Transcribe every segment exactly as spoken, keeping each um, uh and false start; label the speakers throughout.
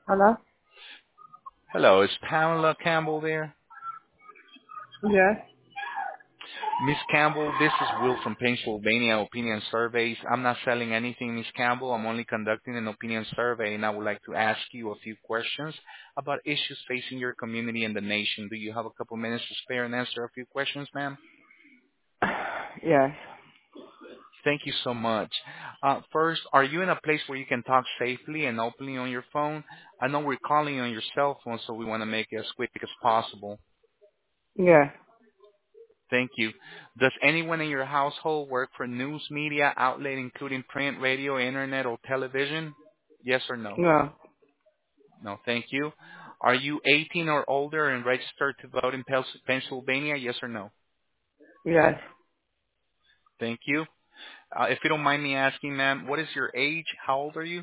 Speaker 1: Hello?
Speaker 2: Hello, is Pamela Campbell there?
Speaker 1: Yes.
Speaker 2: Miss Campbell, this is Will from Pennsylvania Opinion Surveys. I'm not selling anything, Miss Campbell. I'm only conducting an opinion survey, and I would like to ask you a few questions about issues facing your community and the nation. Do you have a couple minutes to spare and answer a few questions, ma'am?
Speaker 1: Yes.
Speaker 2: Thank you so much. Uh, first, are you in a place where you can talk safely and openly on your phone? I know we're calling on your cell phone, so we want to make it as quick as possible.
Speaker 1: Yes.
Speaker 2: Thank you. Does anyone in your household work for news media outlet, including print, radio, internet, or television? Yes or no?
Speaker 1: No.
Speaker 2: No, thank you. Are you eighteen or older and registered to vote in Pens- Pennsylvania? Yes or no?
Speaker 1: Yes.
Speaker 2: Thank you. Uh, if you don't mind me asking, ma'am, what is your age? How old are you?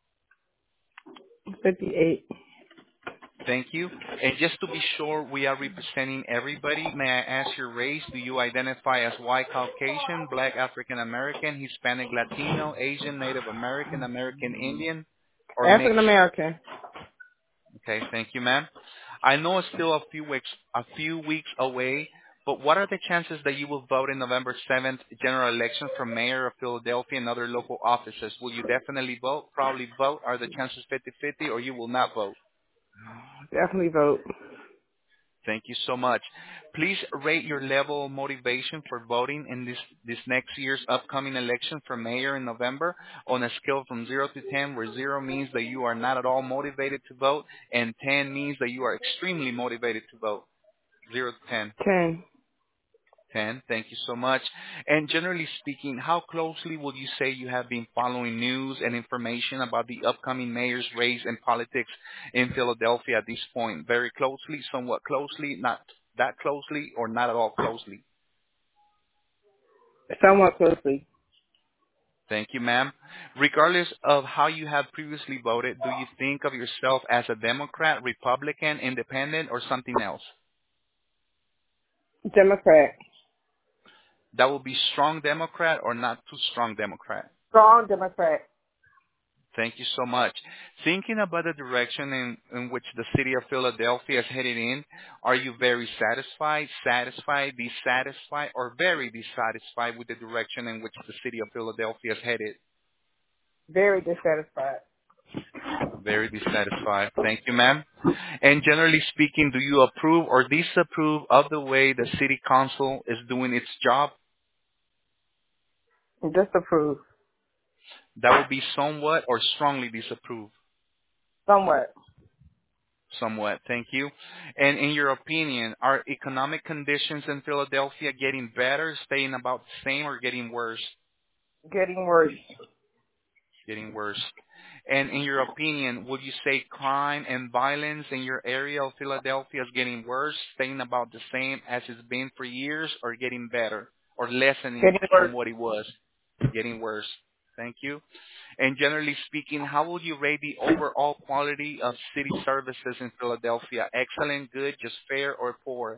Speaker 1: fifty-eight.
Speaker 2: Thank you. And just to be sure we are representing everybody, may I ask your race? Do you identify as white Caucasian, black African American, Hispanic Latino, Asian, Native American, American Indian, or
Speaker 1: African
Speaker 2: mixed?
Speaker 1: American.
Speaker 2: Okay, thank you, ma'am. I know it's still a few weeks a few weeks away, but what are the chances that you will vote in November seventh general election for mayor of Philadelphia and other local offices? Will you definitely vote? Probably vote? Are the chances fifty-fifty, or you will not vote?
Speaker 1: Definitely vote.
Speaker 2: Thank you so much. Please rate your level of motivation for voting in this, this next year's upcoming election for mayor in November on a scale from zero to ten, where zero means that you are not at all motivated to vote and ten means that you are extremely motivated to vote. zero to ten.
Speaker 1: ten.
Speaker 2: ten. Thank you so much. And generally speaking, how closely would you say you have been following news and information about the upcoming mayor's race and politics in Philadelphia at this point? Very closely, somewhat closely, not that closely, or not at all closely?
Speaker 1: Somewhat closely.
Speaker 2: Thank you, ma'am. Regardless of how you have previously voted, do you think of yourself as a Democrat, Republican, Independent, or something else?
Speaker 1: Democrat.
Speaker 2: That will be strong Democrat or not too strong Democrat?
Speaker 1: Strong Democrat.
Speaker 2: Thank you so much. Thinking about the direction in, in which the city of Philadelphia is headed in, are you very satisfied, satisfied, dissatisfied, or very dissatisfied with the direction in which the city of Philadelphia is headed?
Speaker 1: Very dissatisfied.
Speaker 2: Very dissatisfied. Thank you, ma'am. And generally speaking, do you approve or disapprove of the way the city council is doing its job?
Speaker 1: Disapprove.
Speaker 2: That would be somewhat or strongly disapprove.
Speaker 1: Somewhat.
Speaker 2: Somewhat. Thank you. And in your opinion, are economic conditions in Philadelphia getting better, staying about the same, or getting worse?
Speaker 1: Getting worse.
Speaker 2: Getting worse. And in your opinion, would you say crime and violence in your area of Philadelphia is getting worse, staying about the same as it's been for years, or getting better, or lessening
Speaker 1: Getting
Speaker 2: from
Speaker 1: worse.
Speaker 2: what it was? Getting worse. Thank you. And generally speaking, how would you rate the overall quality of city services in Philadelphia? Excellent, good, just fair, or poor?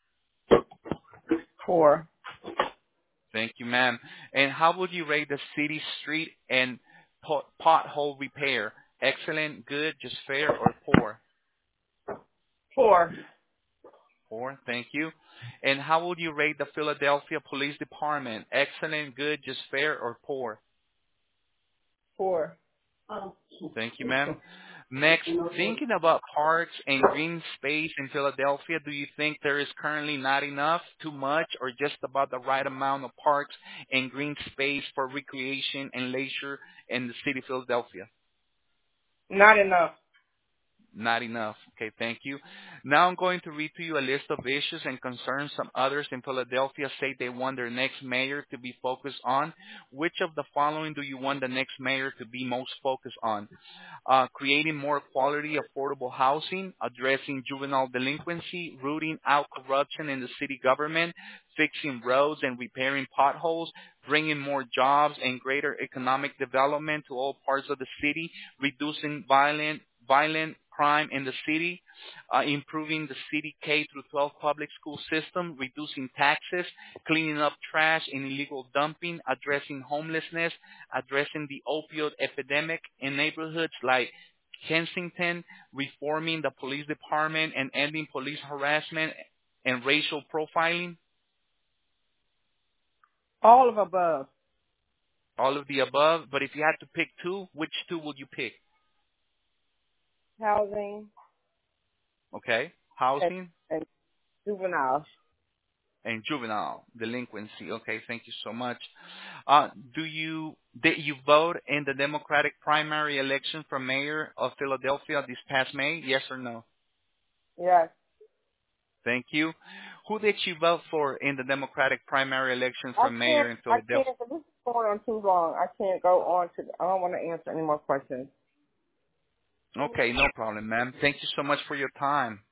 Speaker 1: Poor.
Speaker 2: Thank you, ma'am. And how would you rate the city street and pot- pothole repair? Excellent, good, just fair, or poor?
Speaker 1: Poor.
Speaker 2: Poor, thank you. And how would you rate the Philadelphia Police Department? Excellent, good, just fair, or poor?
Speaker 1: Poor.
Speaker 2: Thank you, ma'am. Next, thinking about parks and green space in Philadelphia, do you think there is currently not enough, too much, or just about the right amount of parks and green space for recreation and leisure in the city of Philadelphia?
Speaker 1: Not enough.
Speaker 2: Not enough. Okay, thank you. Now I'm going to read to you a list of issues and concerns some others in Philadelphia say they want their next mayor to be focused on. Which of the following do you want the next mayor to be most focused on? Uh, creating more quality, affordable housing, addressing juvenile delinquency, rooting out corruption in the city government, fixing roads and repairing potholes, bringing more jobs and greater economic development to all parts of the city, reducing violent violent crime in the city, uh, improving the city K through twelve public school system, reducing taxes, cleaning up trash and illegal dumping, addressing homelessness, addressing the opioid epidemic in neighborhoods like Kensington, reforming the police department and ending police harassment and racial profiling?
Speaker 1: All of above.
Speaker 2: All of the above. But if you had to pick two, which two would you pick?
Speaker 1: Housing
Speaker 2: Okay.
Speaker 1: and,
Speaker 2: Housing
Speaker 1: and juveniles.
Speaker 2: and juvenile delinquency. Okay, thank you so much. Uh, do you did you vote in the Democratic primary election for mayor of Philadelphia this past May? Yes or no?
Speaker 1: Yes.
Speaker 2: Thank you. Who did you vote for in the Democratic primary election
Speaker 1: I
Speaker 2: for
Speaker 1: can't,
Speaker 2: mayor in
Speaker 1: I
Speaker 2: Philadelphia?
Speaker 1: can't, 'cause this is going on too long. I can't go on to, I don't want to answer any more questions.
Speaker 2: Okay, no problem, ma'am. Thank you so much for your time.